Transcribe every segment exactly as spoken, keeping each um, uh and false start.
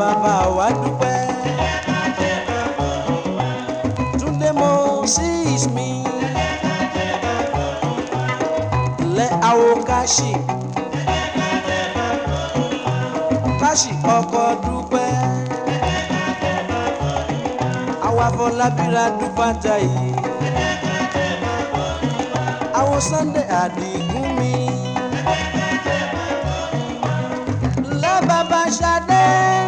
bàbá wa dúpẹ́. Túndé Moses mi lẹ́ àwọ̀ káṣí káṣí ọkọ̀ dúpẹ́. Àwọn Afọlábíra dúpátá yìí. Àwọn Sunday Àdìgún mi lẹ́ bàbá Ṣadé.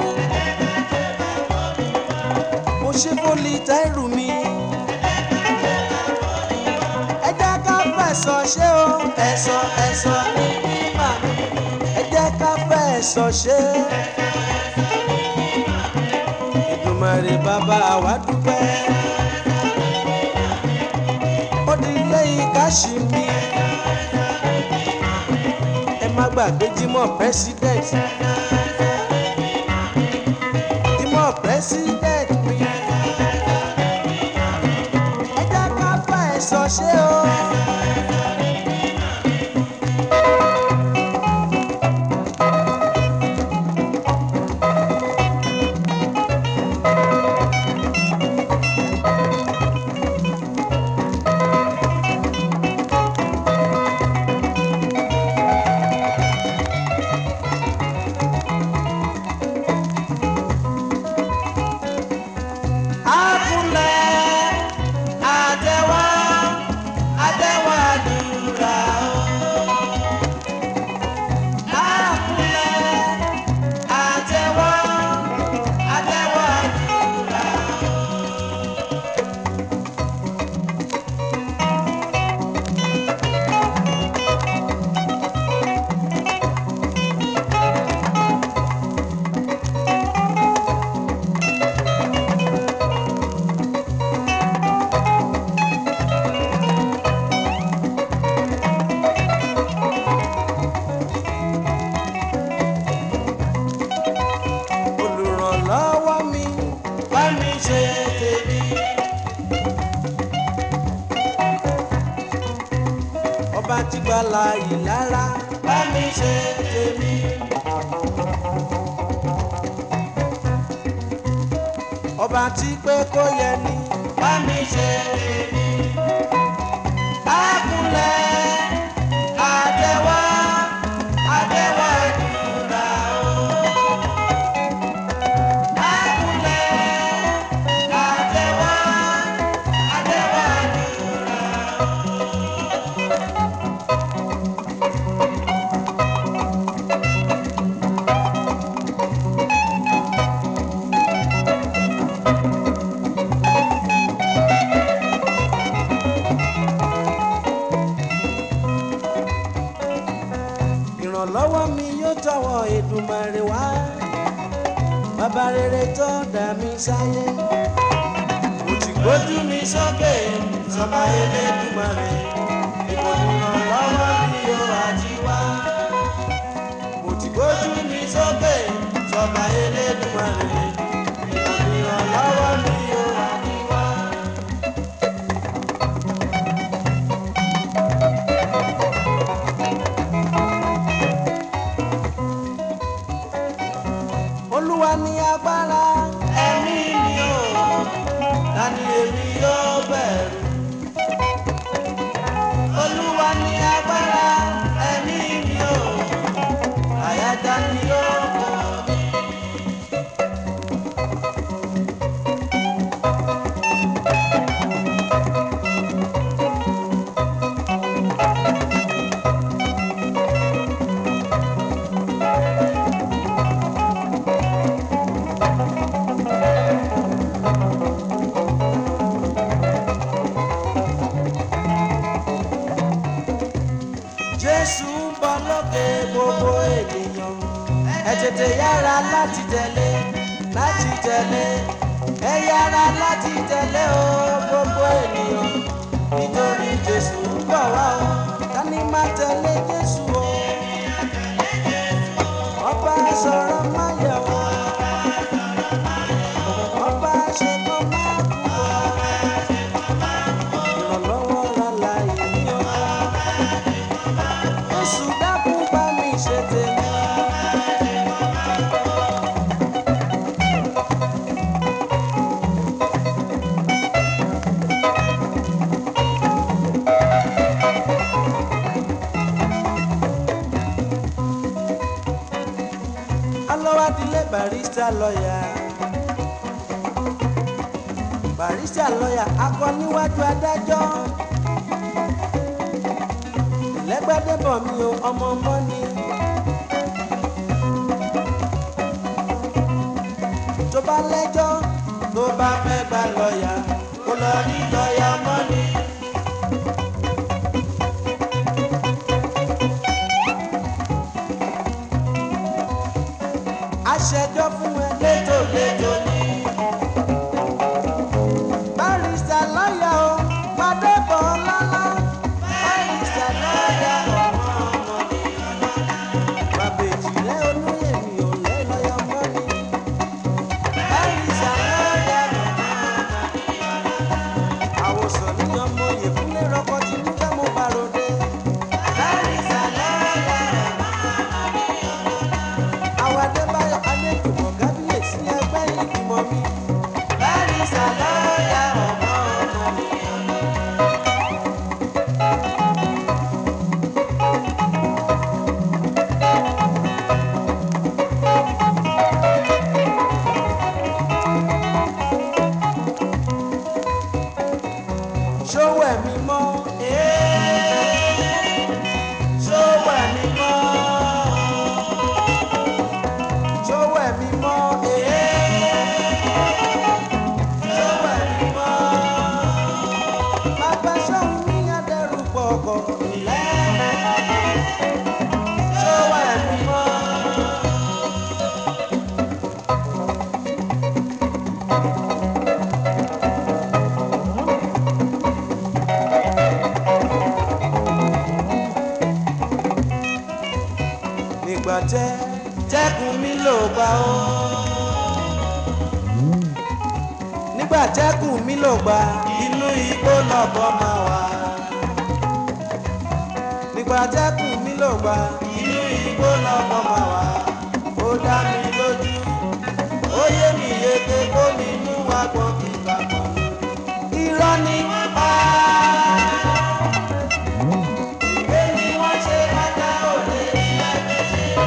Mo ṣe fólì Táírù mi. Ẹ jẹ́ ká fẹ̀sọ̀ ṣe o, ẹ̀sọ̀ ẹ̀sọ̀ ní bímà. Ẹ jẹ́ ká fẹ̀sọ̀ ṣe. Èdùmàrè bàbá wa dúpẹ́. Ó di lẹ́yìn káṣí mi. Ẹ má gbàgbé Jímọ̀ president. Jímọ̀ president mi. Ẹ jẹ́ ká fà ẹ̀sọ̀ ṣe o. Ọba tí gbàlà ìlara bá mi ṣe tèmi. Ọba tí pé kó yẹ ni bá mi ṣe tèmi. Àkúnlẹ̀ àtẹ̀wá àtẹ̀wá ìdúrà o. Àkúnlẹ̀ àtẹ̀wá àtẹ̀wá ìdúrà o. Ìrànlọ́wọ́ mi yóò tọwọ́ Èdùmàrè wá. Bàbá rere tó dá mi sáyé. Mo ti gbójú mi sókè sọ́ba Elédùmarè. Ibo ni ìrànlọ́wọ́ mi yóò àti wá. Mo ti gbójú mi sókè sọ́ba Elédùmarè. Ibo ni ìrànlọ́wọ́ mi yóò àti wá. Olúwa ni agbára ẹ̀mí mi o, ta ni èmi yóò bẹ̀rù. Olúwa ni agbára ẹ̀mí mi o, àyà ta ni yóò bọ̀ mí. Jésù ń bọ̀ lókè gbogbo ènìyàn. Ẹ tètè yára láti tẹ̀lé, láti tẹ̀lé. Ẹ yára láti tẹ̀lé o gbogbo ènìyàn. Nítorí Jésù ń bọ̀ wá o, ta ni máa tẹ̀lé Jésù o. Ọba sọ̀rọ̀ máa yẹ̀ wò. Ọba ṣe kọ́ máa kú o. Ìrànlọ́wọ́ ra láyé mi o. Jésù dákun bá mi ṣe tèmi. barista lọ́yà barista lọ́yà akọ níwájú adájọ́ lẹ́gbẹ́dẹ́bọ̀ mi ò ọmọ mọ́ ni. tó bá lẹ́jọ́ tó bá fẹ́ bá lọ́yà kó lọ rí lọ́yà mọ́ ni. aṣẹjọ́ fún ẹ létòlétò ni. barista lọ́yà o pàdé bọ̀ lọ́lá. barista lọ́yà ọmọ ọmọ ni ọlọ́lá. bàbá ìjìnlẹ̀ olóyè mi ò lẹ́ lọ́yà mọ́ ni. barista lọ́yà ọmọ ọmọ ni ọlọ́lá. àwòsàn ní ọmọ yèkúnlé rọpò tí mú fẹ́ mo bá ròde. barista lọ́yà ọmọ ọmọ ni ọlọ́lá. àwọn adébáyọ̀ adéjùmọ̀ kábíyèsí ẹgbẹ́ ìgbìmọ̀ mi. barista lọ́yà ọmọ ọmọ ni ọlọ́lá. ṣówó ẹ̀mí mọ́ ṣówó ẹ̀mí mọ́ ṣówó ẹ̀mí mọ́ ṣówó ẹ̀mí mọ́ bàbá ṣóhun ní adẹ́rù pọ̀kọ̀ ńlẹ́ ṣówó ẹ̀mí mọ́. nígbà tẹ́ tẹ́kùn mi ló gbà ó nígbà tẹ́kùn mi ló gbà inú igbó lọ́bọ máa wà nígbà tẹ́kùn mi ló gbà inú igbó lọ́bọ máa wà ó dá mi lójú ó yé mi yege kó nínú agbọ̀n kíkà pọ̀ irọ́ ni wọ́n pa ìwé ni wọ́n ṣe ajá òde ní ẹgbẹ́ ṣe.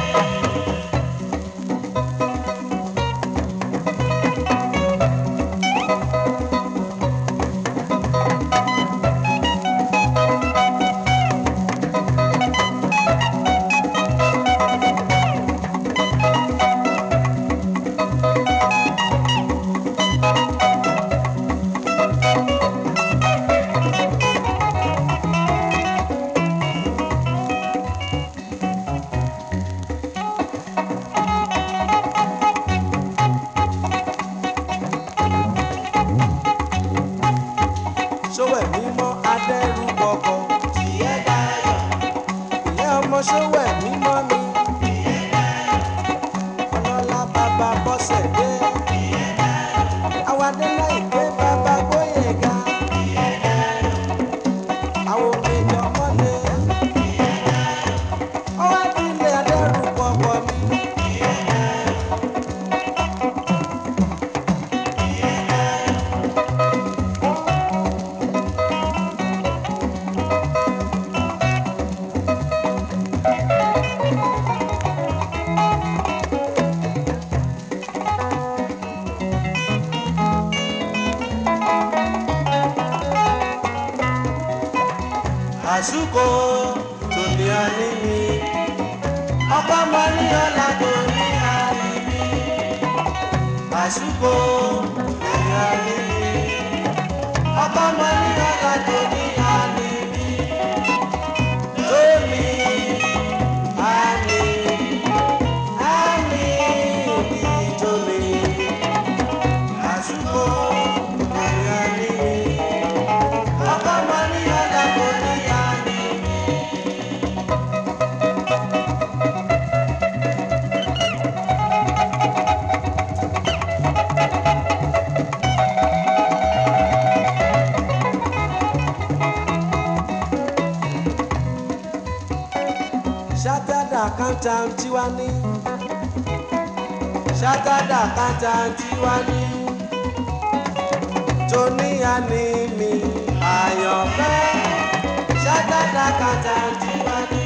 ṣówó ẹ̀mí mọ́ adẹ́rù pọ̀kọ̀ tìyẹ́ dáyọ̀ ìyẹ́ ọmọ ṣówó ẹ̀mí mọ́ mi ọlọ́lá bàbá bọ́sẹ̀ dé àwọn adélẹ́yìnké bàbá gbóyèga àwọn òmìnira mọ́lẹ̀ ọwọ́ ìdílé adẹ́rù pọ̀kọ̀ mi. àsùkò tó ní àníní ọkọ mọ ní ọlá tó ní àníní àsùkò tó ní àníní ọkọ mọ ní ọlá tó ní àníní tó ní àní àní ní tó ní àsùkò tó ní àníní ọkọ mọ ní ọlá tó ní. Chartered accountant tiwa ní chartered accountant tiwa ní tóní àní mi àyànfẹ́ chartered accountant tiwa ní.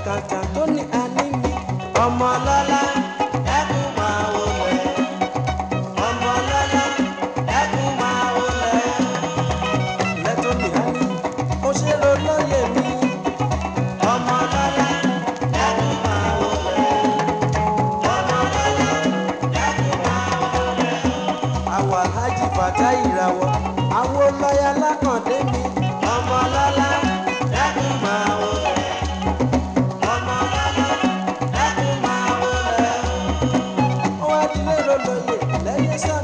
kàkà tó ní àníní ọmọ lọ́lá ẹkún máa wọlé ọmọ lọ́lá ẹkún máa wọlé lẹ́tọ́ ní àní ó ṣe ló lóye mi ọmọ lọ́lá ẹkún máa wọlé ọmọ lọ́lá ẹkún máa wọlé. àwọn Alhaji Fatai Ìràwọ̀ àwọn lọ́yà lákàndé mi ọmọ lọ́lá ẹkún máa wọlé. Lẹ́yìn sọ́nà.